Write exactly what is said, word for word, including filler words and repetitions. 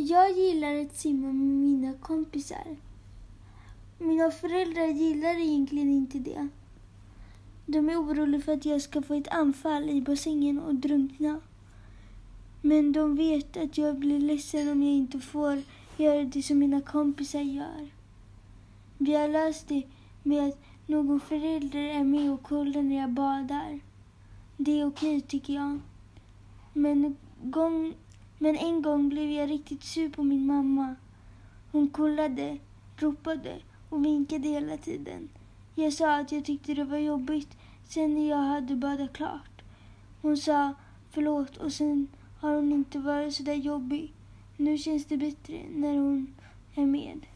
Jag gillar att simma med mina kompisar. Mina föräldrar gillar egentligen inte det. De är oroliga för att jag ska få ett anfall i bassängen och drunkna. Men de vet att jag blir ledsen om jag inte får göra det som mina kompisar gör. Vi har löst det med att någon förälder är med och kollar när jag badar. Det är okej tycker jag. Men, gång, men en gång blev jag riktigt sur på min mamma. Hon kollade, ropade och vinkade hela tiden. Jag sa att jag tyckte det var jobbigt sen när jag hade badat klart. Hon sa förlåt och sen har hon inte varit så där jobbig. Nu känns det bättre när hon är med.